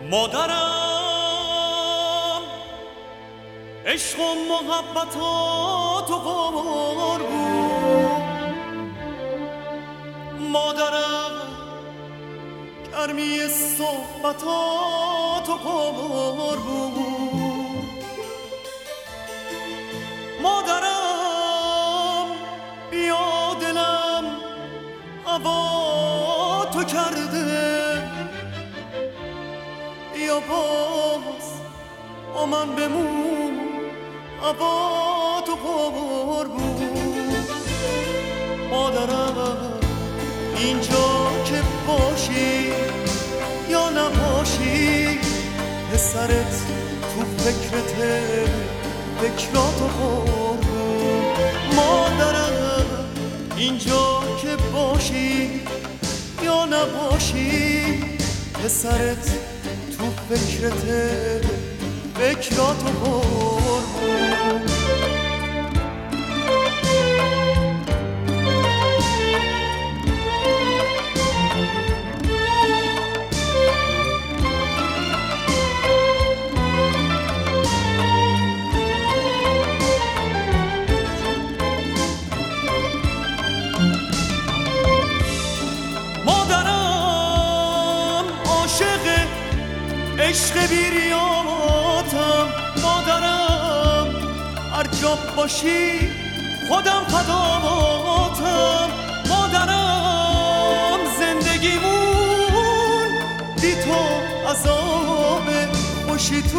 مادرم عشق و محبتات و قمر بود، مادرم گرمی صحبتات و قمر بود، مادرم بیا دلم هوا تو کرده، بیا باز با من بمون هوا تو پر بود، مادرم اینجا که باشی یا نباشی، پسرت تو فکرته فکراتو پر بود، مادرم اینجا که باشی یا نباشی، پسرت تو فکرته فکراتو پر بود. عشق بیریاتم، مادرم هر جا باشی خودم فداتم، مادرم زندگیمون بی تو عذابه، خوشی تو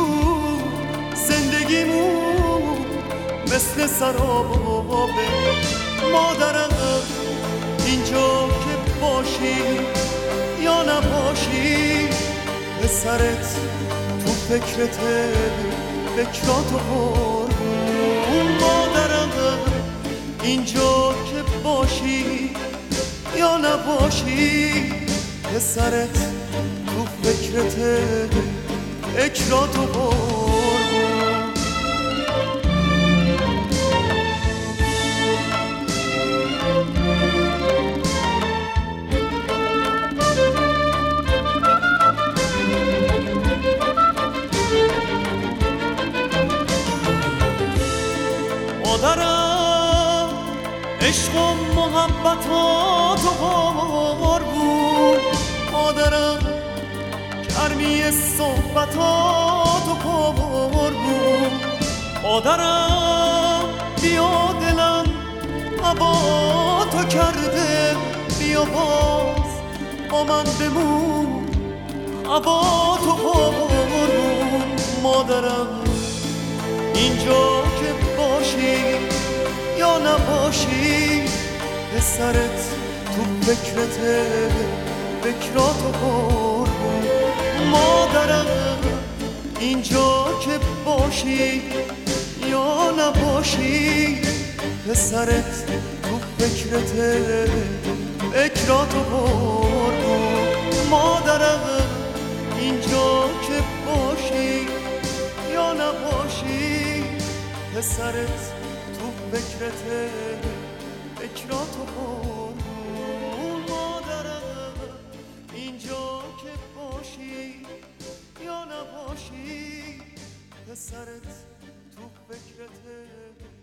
زندگیمون مثل سرابه، مادرم اینجا که باشی یا نباشی، پسرت تو فکرته فکراتو پر بود، مادرم اینجا که باشی یا نباشی، پسرت تو فکرته فکراتو پر بود. مادرم عشق و محبتات و قمر بود، مادرم گرمی صحبتات و قمر بود، مادرم بیا دلم هوا تو کرده، بیا باز با من بمون هوا تو قمر بود، مادرم اینجا که باشی یا نباشی، پسرت تو فکرته فکراتو پر بود، مادرم اینجا که باشی یا نباشی، پسرت تو فکرته فکراتو پر بود، مادرم اینجا که باشی یا نباشی، پسرت تو فکرته فکراتو پر بود، مادرم اینجا که باشی یا نباشی، پسرت تو فکرته